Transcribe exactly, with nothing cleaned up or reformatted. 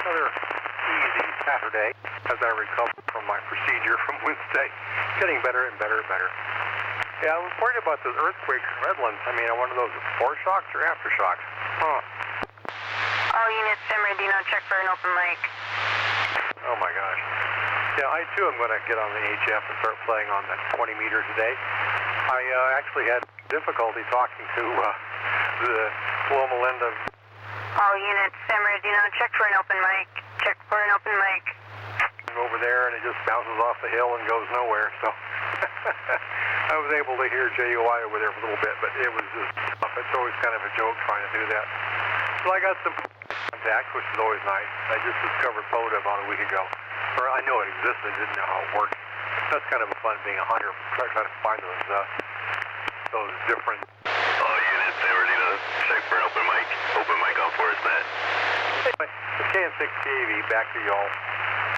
another easy Saturday as I recover from my procedure from Wednesday. Getting better and better and better. Yeah, I was worried about those earthquakes in Redlands. I mean, I wonder those foreshocks or aftershocks. Huh. All units, Sim Radino, check for an open mic. Oh my gosh. Yeah, I too am going to get on the H F and start playing on that twenty meters a day. I uh, actually had difficulty talking to uh, the Loma Linda. All units, Sim Radino, check for an open mic. Check for an open mic. Over there, and it just bounces off the hill and goes nowhere. So I was able to hear J O I over there for a little bit, but it was just tough. It's always kind of a joke trying to do that. So I got some contact, which is always nice. I just discovered POTA about a week ago. Or I know it existed, didn't know how it worked. That's kind of a fun being a hunter, trying to find those uh, those different. All units, San Bernardino, check for an open mic. Open mic on Forest Net. Anyway, the K N six K V, back to y'all.